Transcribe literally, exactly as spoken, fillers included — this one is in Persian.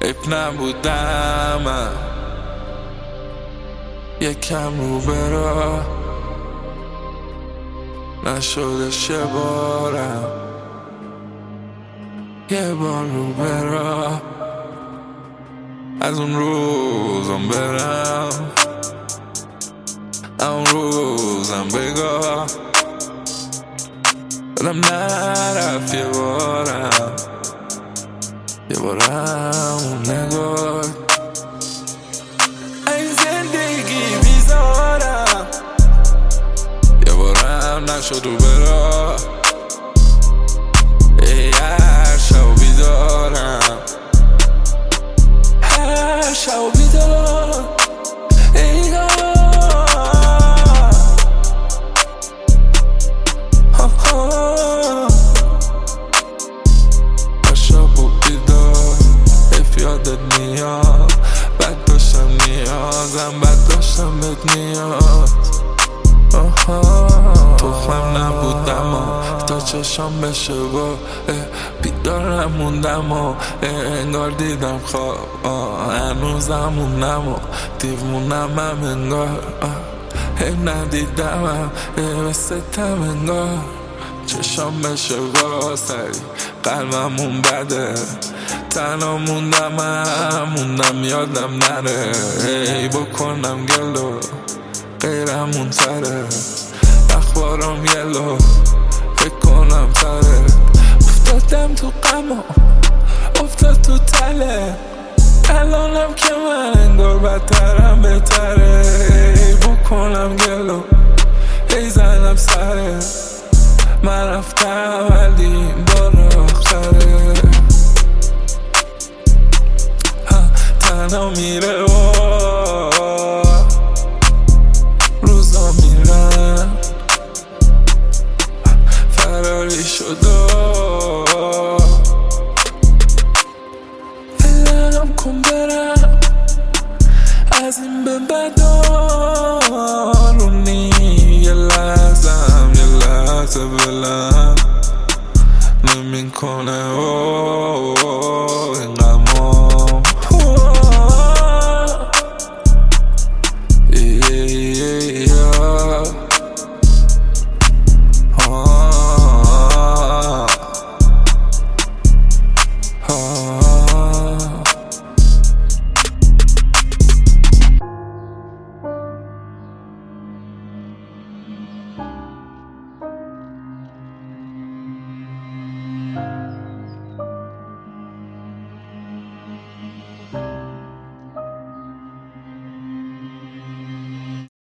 حیف نبودم من یکم رو برا نشدش یه بارم یه بار رو برا از اون روزم برم اون روزم بگاه دلم نرفت یه بارم یه بارم اون نگاه این زندگی بیزارم یه بارم نشد رو برا ای هر شب بیدارم هر شب بیدار ای یادت میاد بد داشتم نیازم بد داشتم بهت نیاز تخمم نبودم و تا چشم بشه با بیدارم موندم و انگار دیدم خواب هنوزم موندم و دیوونم هم انگار هم ندیدمم مثل تم انگار چشم بشه با سری قلبمون بده تنها موندم هم موندم یادم نره ای بکنم گلو غیرمون تره اخبارم یلو فکر کنم تره افتادم تو غما افتاد تو تله الانم که من انگار بدترم بهتره ای بکنم گلو ای زنم سره من رفتم ولی این بار آخره تنها میره و